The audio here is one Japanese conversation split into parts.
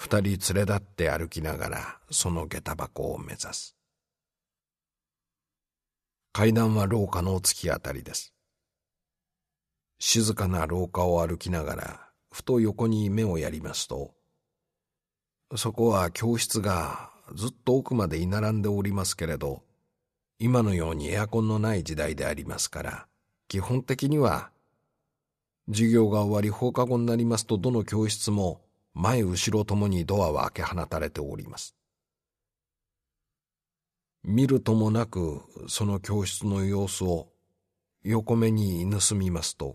二人連れ立って歩きながらその下駄箱を目指す。階段は廊下の突き当たりです。静かな廊下を歩きながらふと横に目をやりますと、そこは教室がずっと奥まで居並んでおりますけれど、今のようにエアコンのない時代でありますから、基本的には授業が終わり放課後になりますと、どの教室も前後ろともにドアは開け放たれております。見るともなくその教室の様子を横目に盗みますと、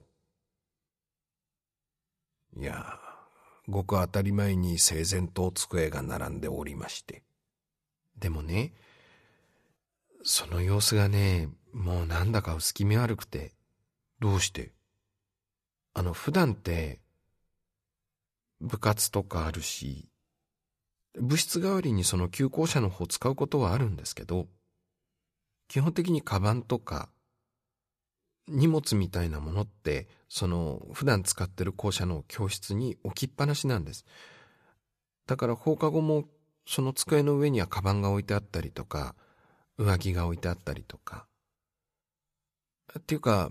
いや、ごく当たり前に整然と机が並んでおりまして。でもね、その様子がね、もうなんだか薄気味悪くて。どうして？普段って部活とかあるし、部室代わりにその旧校舎の方使うことはあるんですけど、基本的にカバンとか荷物みたいなものってその普段使ってる校舎の教室に置きっぱなしなんです。だから放課後もその机の上にはカバンが置いてあったりとか、上着が置いてあったりとか。っていうか、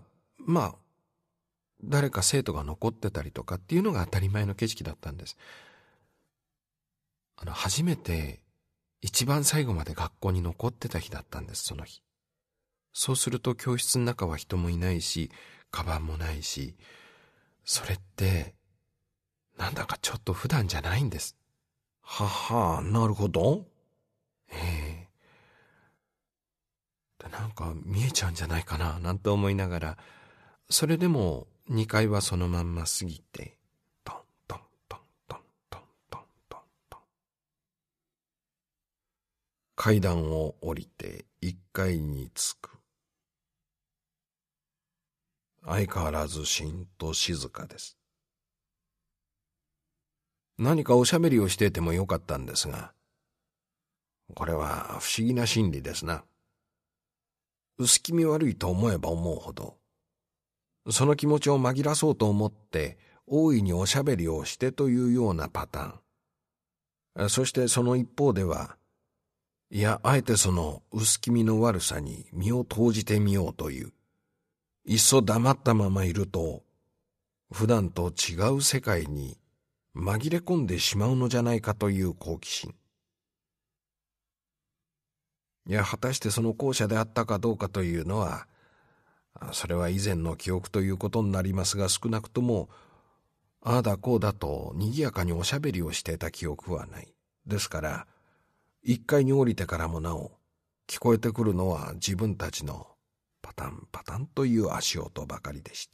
誰か生徒が残ってたりとかっていうのが当たり前の景色だったんです。初めて一番最後まで学校に残ってた日だったんです、その日。そうすると教室の中は人もいないし、カバンもないし、それってなんだかちょっと普段じゃないんです。はは、なるほど。ええ。なんか見えちゃうんじゃないかななんて思いながら、それでも2階はそのまんま過ぎて、トントントントントントントントン。階段を降りて1階に着く。相変わらずしんと静かです。何かおしゃべりをしていてもよかったんですが、これは不思議な心理ですな。薄気味悪いと思えば思うほど、その気持ちを紛らそうと思って大いにおしゃべりをしてというようなパターン。そしてその一方では、いや、あえてその薄気味の悪さに身を投じてみようという、いっそ黙ったままいると、普段と違う世界に紛れ込んでしまうのじゃないかという好奇心。いや、果たしてその後者であったかどうかというのは、それは以前の記憶ということになりますが、少なくとも、ああだこうだと賑やかにおしゃべりをしていた記憶はない。ですから、1階に降りてからもなお、聞こえてくるのは自分たちのパタンパタンという足音ばかりでした。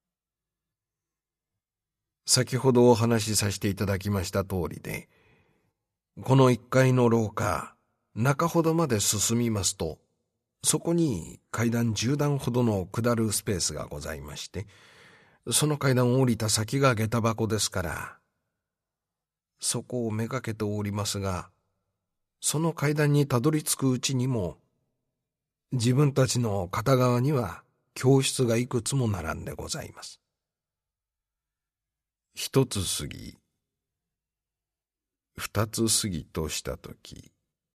先ほどお話しさせていただきました通りで、この1階の廊下、中ほどまで進みますと、そこに階段10段ほどの下るスペースがございまして、その階段を降りた先が下駄箱ですから、そこをめがけておりますが、その階段にたどり着くうちにも、自分たちの片側には教室がいくつも並んでございます。一つ過ぎ、二つ過ぎとしたとき、